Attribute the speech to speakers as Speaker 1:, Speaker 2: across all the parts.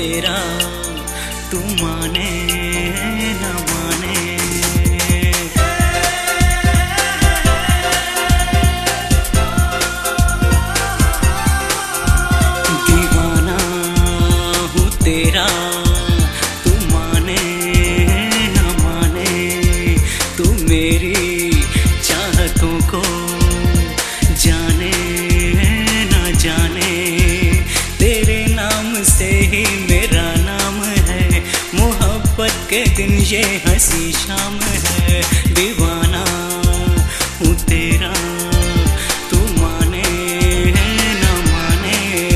Speaker 1: तेरा, तू माने न माने। दीवाना हूँ तेरा, तू माने न माने। तू मेरी चाहतों को जाने न जाने। तेरे नाम से ही मेरा नाम है, मोहब्बत के दिन ये हंसी शाम है। दीवाना हूँ तेरा, तू माने न माने।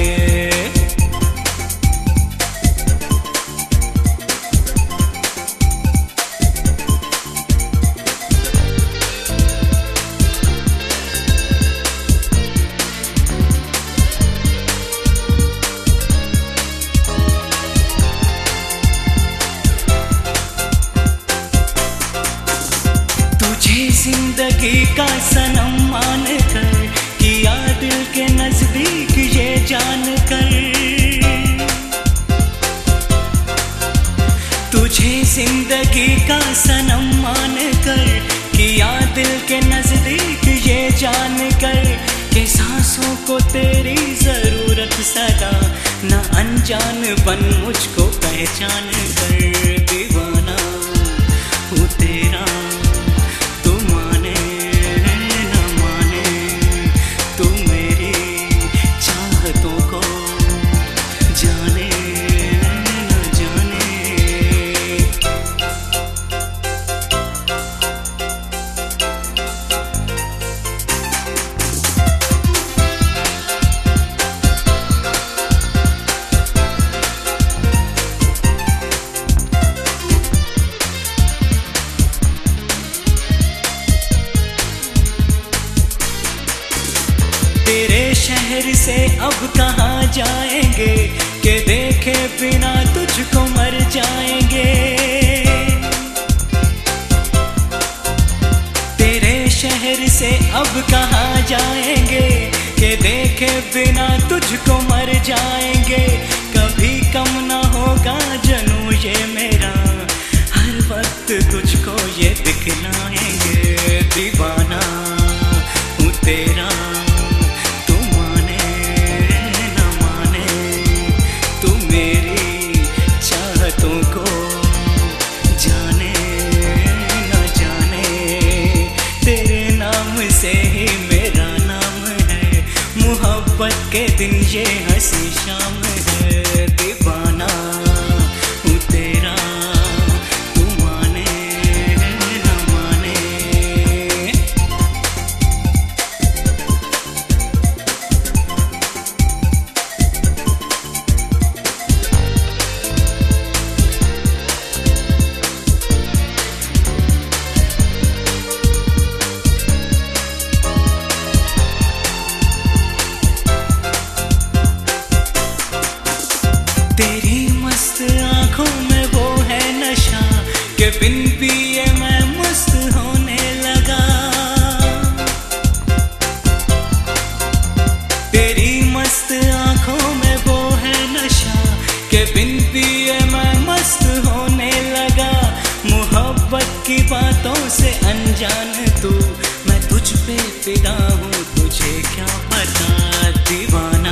Speaker 1: जिंदगी का सनम मान कर, किया दिल के नजदीक ये जान कर। तुझे जिंदगी का सनम मान कर, किया दिल के नजदीक ये जान कर। के सांसों को तेरी जरूरत सदा, न अनजान बन मुझको पहचान कर। दीवाना हूँ तेरा, तेरे शहर से अब कहाँ जाएंगे, कि देखे बिना तुझको मर जाएंगे। तेरे शहर से अब कहाँ जाएंगे, कि देखे बिना तुझको मर जाएंगे। कभी कम ना होगा जनू ये मेरा, हर वक्त तुझको ये दिखलाएंगे। दीवाना हूँ तेरा, से ही मेरा नाम है, मोहब्बत के दिन ये हंसी शाम है। दीवाना हूँ तेरा, तू माने न माने। तेरी मस्त आँखों में वो है नशा, कि बिन पिए मैं मस्त होने लगा। तेरी मस्त आँखों में वो है नशा, कि बिन पिए मैं मस्त होने लगा। मोहब्बत की बातों से अनजान तू, मैं तुझ पे फिदा हूँ, तुझे क्या पता। दीवाना